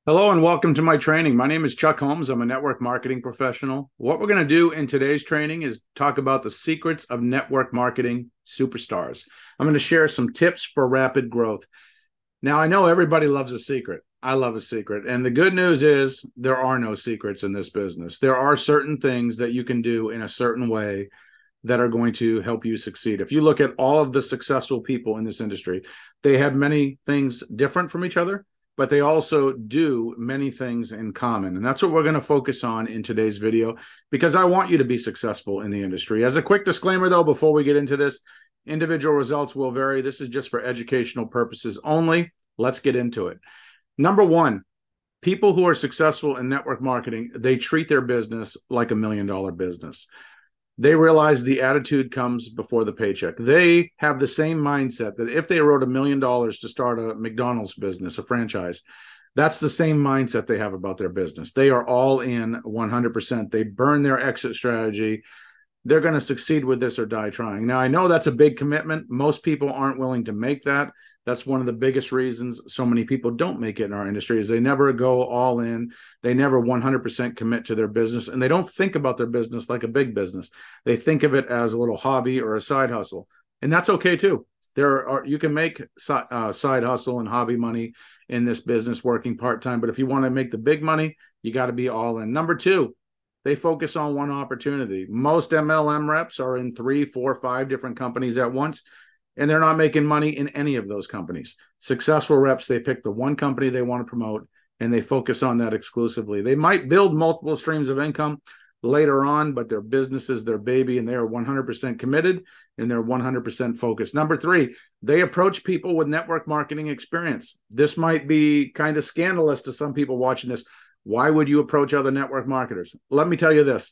Hello and welcome to my training. My name is Chuck Holmes. I'm a network marketing professional. What we're going to do in today's training is talk about the secrets of network marketing superstars. I'm going to share some tips for rapid growth. Now, I know everybody loves a secret. I love a secret. And the good news is there are no secrets in this business. There are certain things that you can do in a certain way that are going to help you succeed. If you look at all of the successful people in this industry, they have many things different from each other, but they also do many things in common. And that's what we're going to focus on in today's video because I want you to be successful in the industry. As a quick disclaimer, though, before we get into this, individual results will vary. This is just for educational purposes only. Let's get into it. Number one, people who are successful in network marketing, they treat their business like $1 million business. They realize the attitude comes before the paycheck. They have the same mindset that if they wrote $1 million to start a McDonald's business, a franchise, that's the same mindset they have about their business. They are all in 100%. They burn their exit strategy. They're going to succeed with this or die trying. Now, I know that's a big commitment. Most people aren't willing to make that. That's one of the biggest reasons so many people don't make it in our industry is they never go all in. They never 100% commit to their business, and they don't think about their business like a big business. They think of it as a little hobby or a side hustle, and that's okay too. You can make side hustle and hobby money in this business working part-time, but if you want to make the big money, you got to be all in. Number two, they focus on one opportunity. Most MLM reps are in 3, 4, 5 different companies at once, and they're not making money in any of those companies. Successful reps, they pick the one company they want to promote, and they focus on that exclusively. They might build multiple streams of income later on, but their business is their baby, and they are 100% committed, and they're 100% focused. Number three, they approach people with network marketing experience. This might be kind of scandalous to some people watching this. Why would you approach other network marketers? Let me tell you this.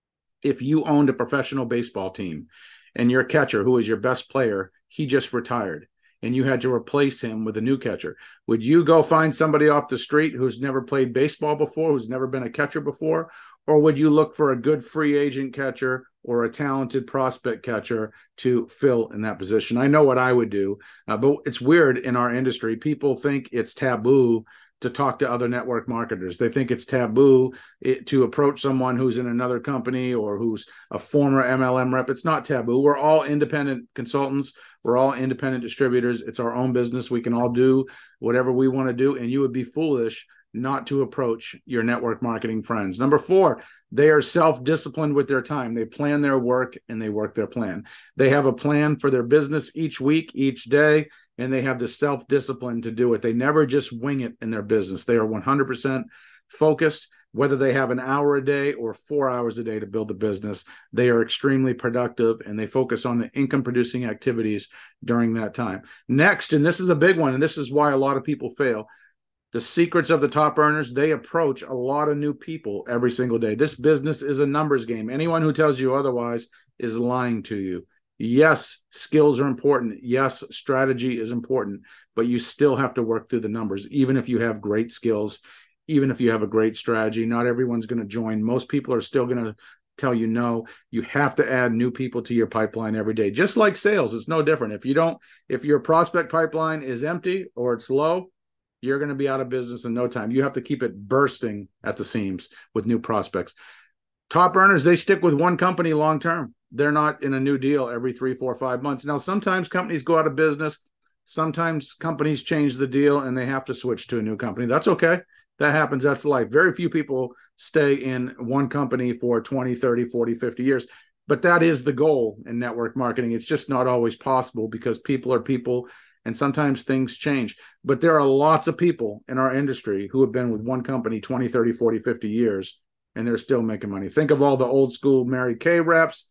If you owned a professional baseball team and your catcher, who is your best player, he just retired, and you had to replace him with a new catcher, would you go find somebody off the street who's never played baseball before, who's never been a catcher before? Or would you look for a good free agent catcher or a talented prospect catcher to fill in that position? I know what I would do, but it's weird in our industry. People think it's taboo to talk to other network marketers. They think it's taboo to approach someone who's in another company or who's a former MLM rep. It's not taboo. We're all independent consultants. We're all independent distributors. It's our own business. We can all do whatever we want to do, and you would be foolish not to approach your network marketing friends. Number four, they are self-disciplined with their time. They plan their work and they work their plan. They have a plan for their business each week, each day, and they have the self-discipline to do it. They never just wing it in their business. They are 100% focused. Whether they have an hour a day or 4 hours a day to build a business, they are extremely productive, and they focus on the income-producing activities during that time. Next, and this is a big one, and this is why a lot of people fail, the secrets of the top earners, they approach a lot of new people every single day. This business is a numbers game. Anyone who tells you otherwise is lying to you. Yes, skills are important. Yes, strategy is important, but you still have to work through the numbers. Even if you have great skills, even if you have a great strategy, not everyone's going to join. Most people are still going to tell you no. You have to add new people to your pipeline every day. Just like sales, it's no different. If your prospect pipeline is empty or it's low, you're going to be out of business in no time. You have to keep it bursting at the seams with new prospects. Top earners, they stick with one company long term. They're not in a new deal every 3, 4, 5 months. Now, sometimes companies go out of business. Sometimes companies change the deal and they have to switch to a new company. That's okay. That happens. That's life. Very few people stay in one company for 20, 30, 40, 50 years. But that is the goal in network marketing. It's just not always possible because people are people, and sometimes things change. But there are lots of people in our industry who have been with one company 20, 30, 40, 50 years, and they're still making money. Think of all the old school Mary Kay reps,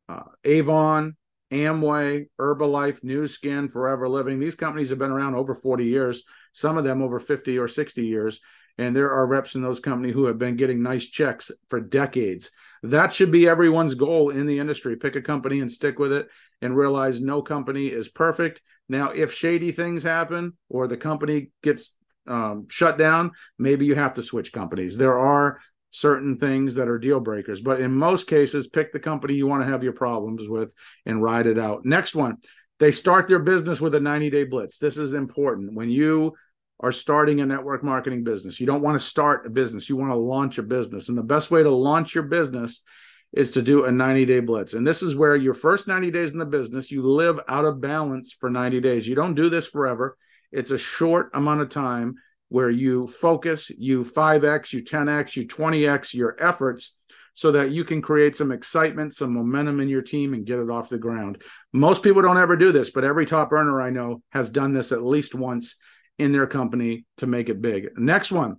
Avon, Amway, Herbalife, Nu Skin, Forever Living. These companies have been around over 40 years, some of them over 50 or 60 years. And there are reps in those companies who have been getting nice checks for decades. That should be everyone's goal in the industry. Pick a company and stick with it and realize no company is perfect. Now, if shady things happen or the company gets shut down, maybe you have to switch companies. There are certain things that are deal breakers, but in most cases, pick the company you want to have your problems with and ride it out. Next one, they start their business with a 90-day blitz. This is important. When you are starting a network marketing business. You don't want to start a business. You want to launch a business. And the best way to launch your business is to do a 90-day blitz. And this is where your first 90 days in the business, you live out of balance for 90 days. You don't do this forever. It's a short amount of time where you focus, you 5X, you 10X, you 20X your efforts so that you can create some excitement, some momentum in your team and get it off the ground. Most people don't ever do this, but every top earner I know has done this at least once in their company to make it big. Next one,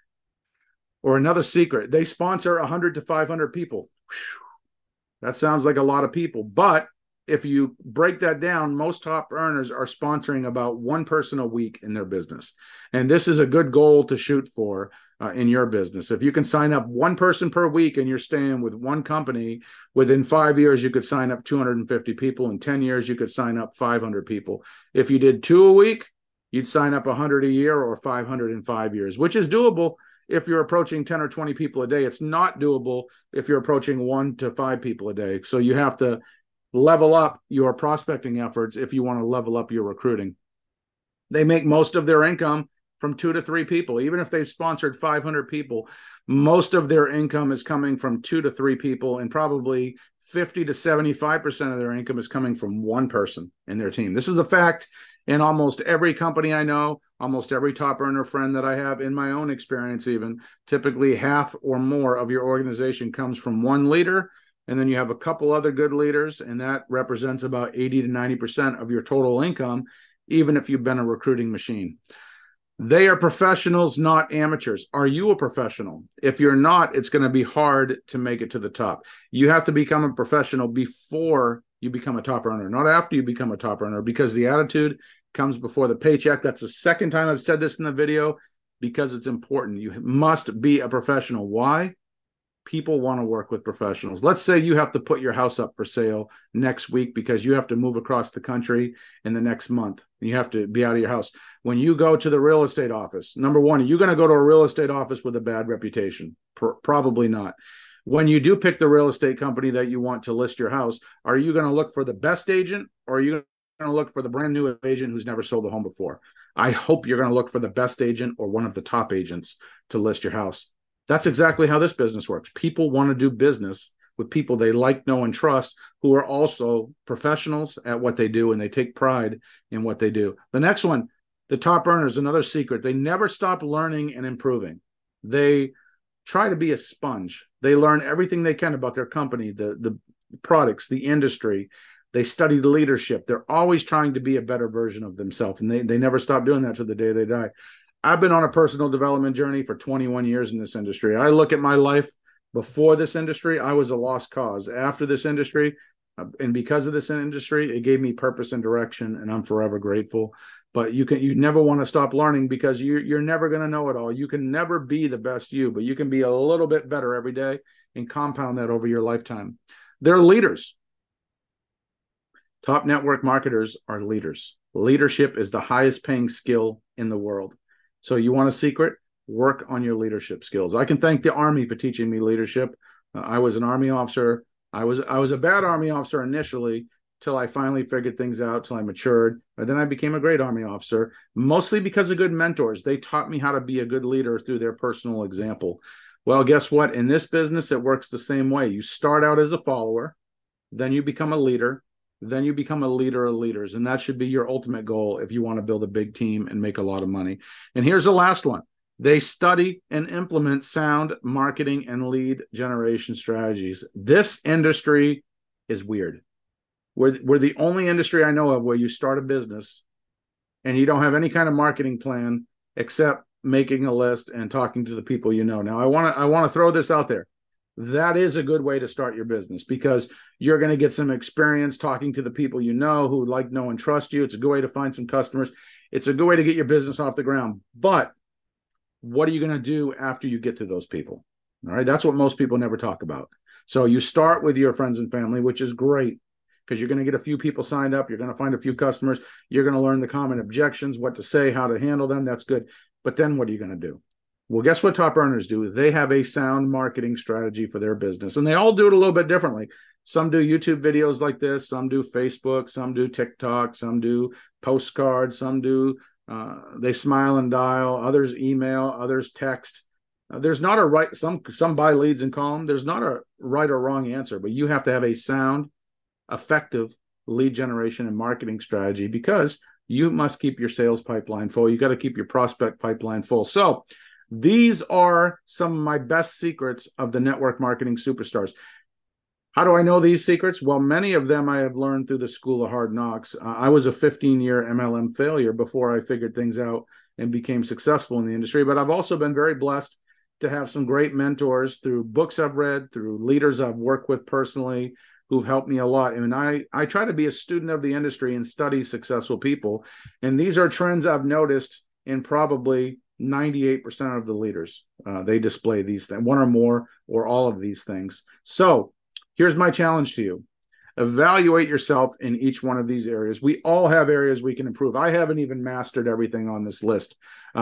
or another secret, they sponsor 100 to 500 people. Whew. That sounds like a lot of people, but if you break that down, most top earners are sponsoring about one person a week in their business. And this is a good goal to shoot for in your business. If you can sign up one person per week and you're staying with one company, within 5 years, you could sign up 250 people. In 10 years, you could sign up 500 people. If you did 2 a week, you'd sign up 100 a year or 500 in 5 years, which is doable if you're approaching 10 or 20 people a day. It's not doable if you're approaching 1 to 5 people a day. So you have to level up your prospecting efforts if you want to level up your recruiting. They make most of their income from 2 to 3 people. Even if they've sponsored 500 people, most of their income is coming from 2 to 3 people, and probably 50 to 75% of their income is coming from one person in their team. This is a fact in almost every company I know, almost every top earner friend that I have, in my own experience even. Typically half or more of your organization comes from one leader, and then you have a couple other good leaders, and that represents about 80 to 90% of your total income, even if you've been a recruiting machine. They are professionals, not amateurs. Are you a professional? If you're not, it's going to be hard to make it to the top. You have to become a professional before you become a top earner, not after you become a top earner, because the attitude comes before the paycheck. That's the second time I've said this in the video, because it's important. You must be a professional. Why? People want to work with professionals. Let's say you have to put your house up for sale next week because you have to move across the country in the next month. You have to be out of your house. When you go to the real estate office, number one, are you going to go to a real estate office with a bad reputation? Probably not. When you do pick the real estate company that you want to list your house, are you going to look for the best agent, or are you going to look for the brand new agent who's never sold a home before? I hope you're going to look for the best agent or one of the top agents to list your house. That's exactly how this business works. People want to do business with people they like, know, and trust, who are also professionals at what they do, and they take pride in what they do. The next one, the top earners, another secret. They never stop learning and improving. They try to be a sponge. They learn everything they can about their company, the products, the industry. They study the leadership. They're always trying to be a better version of themselves, and they never stop doing that to the day they die. I've been on a personal development journey for 21 years in this industry. I look at my life before this industry, I was a lost cause. After this industry, and because of this industry, it gave me purpose and direction, and I'm forever grateful. But you never want to stop learning, because you're never going to know it all. You can never be the best you, but you can be a little bit better every day and compound that over your lifetime. They're leaders. Top network marketers are leaders. Leadership is the highest paying skill in the world. So you want a secret? Work on your leadership skills. I can thank the Army for teaching me leadership. I was an Army officer. I was a bad Army officer initially, till I finally figured things out, till I matured. And then I became a great Army officer, mostly because of good mentors. They taught me how to be a good leader through their personal example. Well, guess what? In this business, it works the same way. You start out as a follower, then you become a leader, then you become a leader of leaders. And that should be your ultimate goal if you want to build a big team and make a lot of money. And here's the last one. They study and implement sound marketing and lead generation strategies. This industry is weird. We're the only industry I know of where you start a business and you don't have any kind of marketing plan except making a list and talking to the people you know. Now, I want to throw this out there. That is a good way to start your business, because you're going to get some experience talking to the people you know who like, know, and trust you. It's a good way to find some customers. It's a good way to get your business off the ground. But what are you going to do after you get to those people? All right. That's what most people never talk about. So you start with your friends and family, which is great, because you're going to get a few people signed up. You're going to find a few customers. You're going to learn the common objections, what to say, how to handle them. That's good. But then what are you going to do? Well, guess what top earners do? They have a sound marketing strategy for their business, and they all do it a little bit differently. Some do YouTube videos like this. Some do Facebook. Some do TikTok. Some do postcards. Some do They smile and dial. Others email. Others text. There's not a right. Some buy leads and call them. There's not a right or wrong answer, but you have to have a sound, effective lead generation and marketing strategy because you must keep your sales pipeline full. You got to keep your prospect pipeline full. So these are some of my best secrets of the network marketing superstars. How do I know these secrets? Well, many of them I have learned through the School of Hard Knocks. I was a 15-year MLM failure before I figured things out and became successful in the industry. But I've also been very blessed to have some great mentors through books I've read, through leaders I've worked with personally who've helped me a lot. And I try to be a student of the industry and study successful people. And these are trends I've noticed in probably 98% of the leaders. They display these things, one or more or all of these things. So here's my challenge to you. Evaluate yourself in each one of these areas. We all have areas we can improve. I haven't even mastered everything on this list.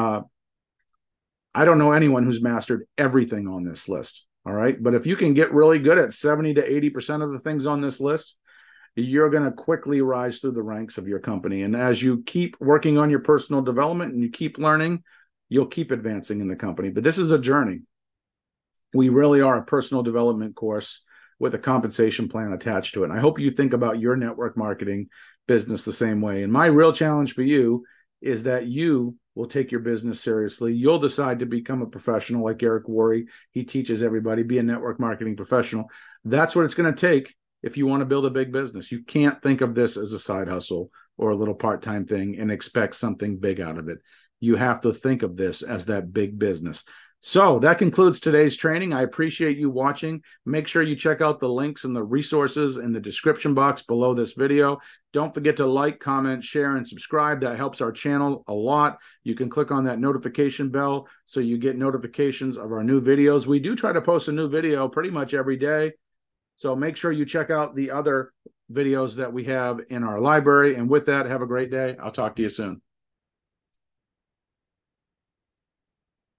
I don't know anyone who's mastered everything on this list. All right. But if you can get really good at 70 to 80% of the things on this list, you're going to quickly rise through the ranks of your company. And as you keep working on your personal development and you keep learning, you'll keep advancing in the company. But this is a journey. We really are a personal development course with a compensation plan attached to it. And I hope you think about your network marketing business the same way. And my real challenge for you is that you will take your business seriously. You'll decide to become a professional like Eric Worre. He teaches everybody, be a network marketing professional. That's what it's going to take if you want to build a big business. You can't think of this as a side hustle or a little part-time thing and expect something big out of it. You have to think of this as that big business. So that concludes today's training. I appreciate you watching. Make sure you check out the links and the resources in the description box below this video. Don't forget to like, comment, share, and subscribe. That helps our channel a lot. You can click on that notification bell so you get notifications of our new videos. We do try to post a new video pretty much every day. So make sure you check out the other videos that we have in our library. And with that, have a great day. I'll talk to you soon.